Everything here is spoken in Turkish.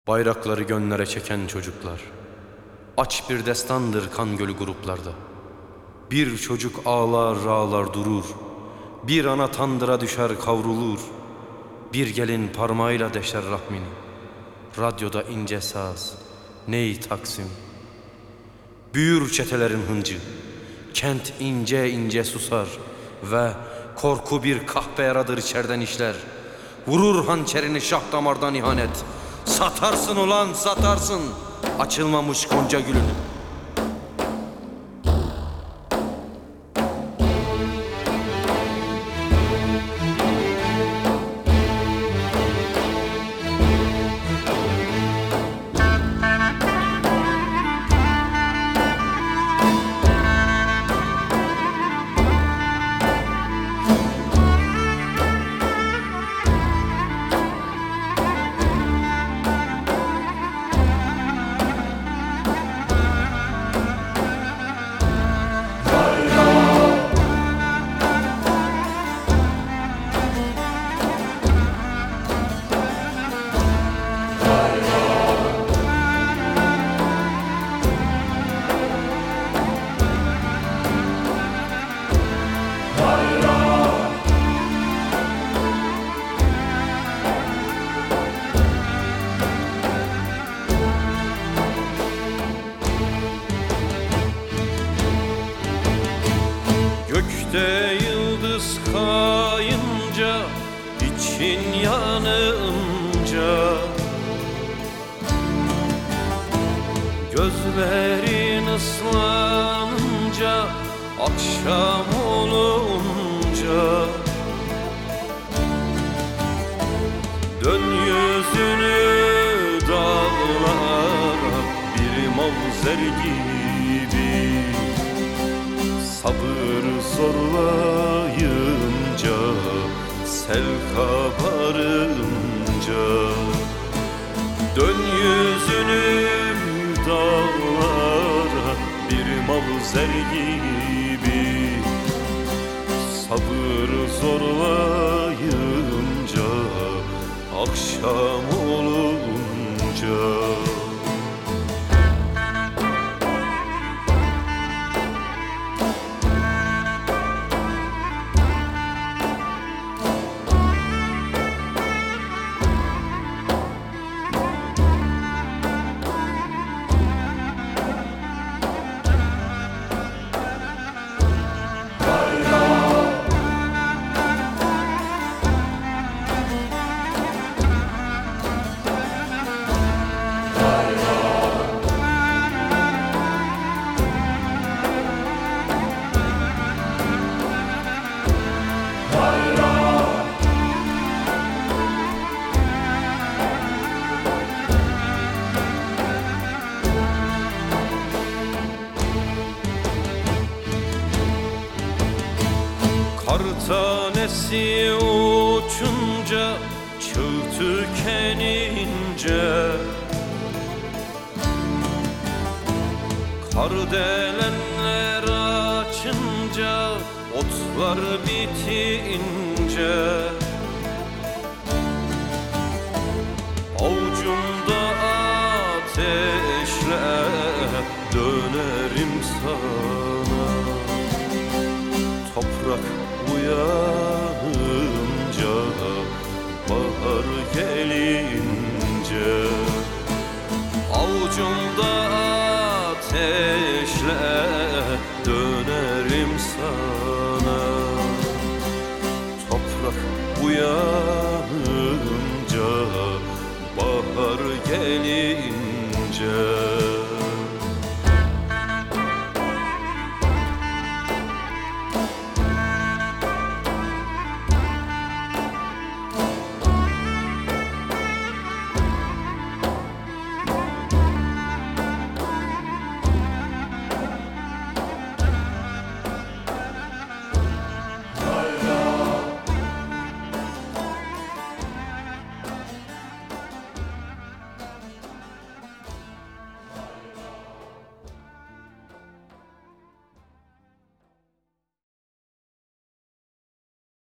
Bayrakları gönlere çeken çocuklar, aç bir destandır kan gölü gruplarda. Bir çocuk ağlar ağlar durur, bir ana tandıra düşer kavrulur. Bir gelin parmağıyla deşer rahmini, radyoda ince saz, ney Taksim. Büyür çetelerin hıncı, kent ince ince susar ve korku bir kahpe yaradır içerden işler. Vurur hançerini şah damardan ihanet. Satarsın ulan satarsın açılmamış gonca gülünü. Gökte yıldız kayınca, için yanınca, gözlerin ıslanınca, akşam olunca, dön yüzünü dağlara bir mavzer gibi. Sabır zorlayınca, sel kabarınca, dön yüzünü dağlara bir mavzer gibi. Sabır zorlayınca, akşam olunca. Kar tanesi uçunca, çığ tükenince, kardelenler açınca, otlar bitince, avucumda ateşle dönerim sana. Toprak uyanınca, bahar gelince, avucumda ateşle dönerim sana. Toprak uyanınca, bahar gelince.